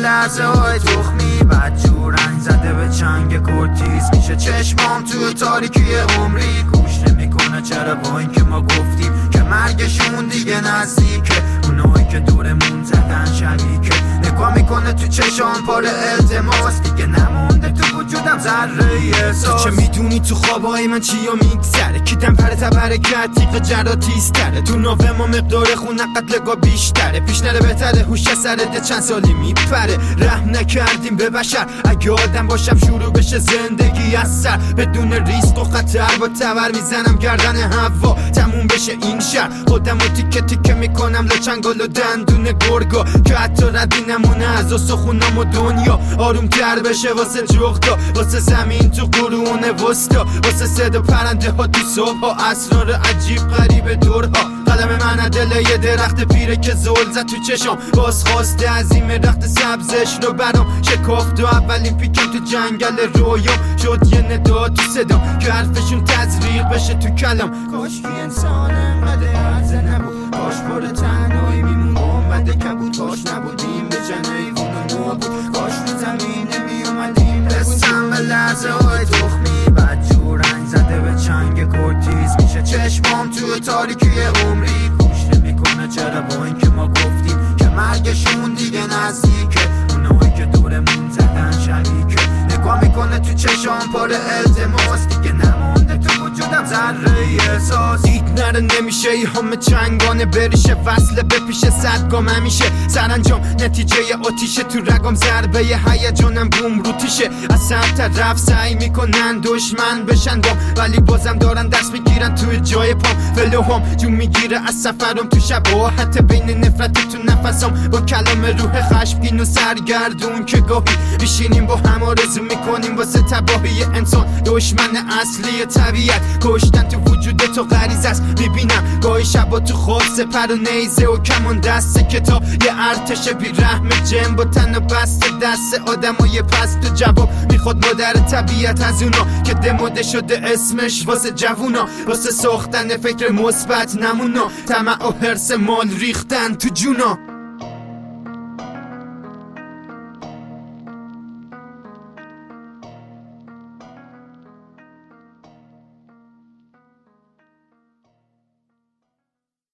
لحظه های تخمی بدجور رنگ زده به چنگ کرتیز میشه چشمام توی تاریکی عمری گوش نمیکنه چرا با این که ما گفتیم که مرگشون دیگه نزدیکه اونایی که دورمون زدن شبیه نگاه میکنه تو چشام پر التماس دیگه نمونده تو وجودم ذره احساس. چه میدونی تو خوابای من چی و میگذره کیدم پر تبرکت تیغ جراتیستره تو نوه ما مقدار خون قتلگاه بیشتره پیش نره بهتره هوش سرده چند سالی میپره رحم نکردیم به بشر اگه آدم باشم شروع بشه زندگی از سر بدون ریسک و خطر با تبر میزنم گردن هوا تموم بشه این شهر خودم رو تیکه تیکه میکنم لچنگال و دندون گرگا که حتی ردی نمونه از سخونام و دنیا آروم تر بشه واسه جغدا واسه زمین تو قرون وسطا واسه صدا پرنده ها تو صبح ها اسرار عجیب غریب دورها قلم من دل یه درخت پیره که زل زد تو چشام باز خواسته عظیم رخت سبزش رو برام شکافت و اولین پیکم تو جنگل رویام شد یه ندا تو صدام که حرفشون تزریق بشه تو کلام کاش که انسان انقدر عرضه نبود کاش پر تنهایی میمون اومده کبود کاش نبودیم به جنیوون و نابود کاش رو زمینه میومدیم رسم به لحظه های تخمی بدجور رنگ زده به چنگ کرتیز میشه چشمام توی تاریکی عمری گوش نمیکنه چرا با این که ما گفتیم که مرگشون دیگه نزدیکه اونایی که دورمون زدن شبیه نگاه میکنه تو چشام پر التماس دیگه نمونده تو وجودم ذره احساس دید نره نمیشه ای همه چنگانه بریشه وصله بپیشه صدگام همیشه سرانجام نتیجه آتیشه تو رگام ضربه هیجانم بوم رو تیشه از سمت طرف سعی میکنن دشمن بشن بام ولی بازم دارن دست میگیرن توی جای پام ولوهم جون میگیره از سفرم تو شباهت بین نفرت تو نفسام با کلام روح خشمگین و سرگردون که گاهی میشینیم با هم آرزو میکنیم واسه تباهی انسان دشمن اصلی طبیعت کشتن تو وجود تو غریزه است میبینم گاهی شبا تو خواب سپر و نیزه و کمان دست کتاب یه ارتش بی رحم جن با تن و بسته دست آدمای پست و جواب میخواد مادر طبیعت از اونا که دموده شده اسمش واسه جوونا واسه ساختن فکر مثبت نمونا طمع و حرص مال ریختن تو جونا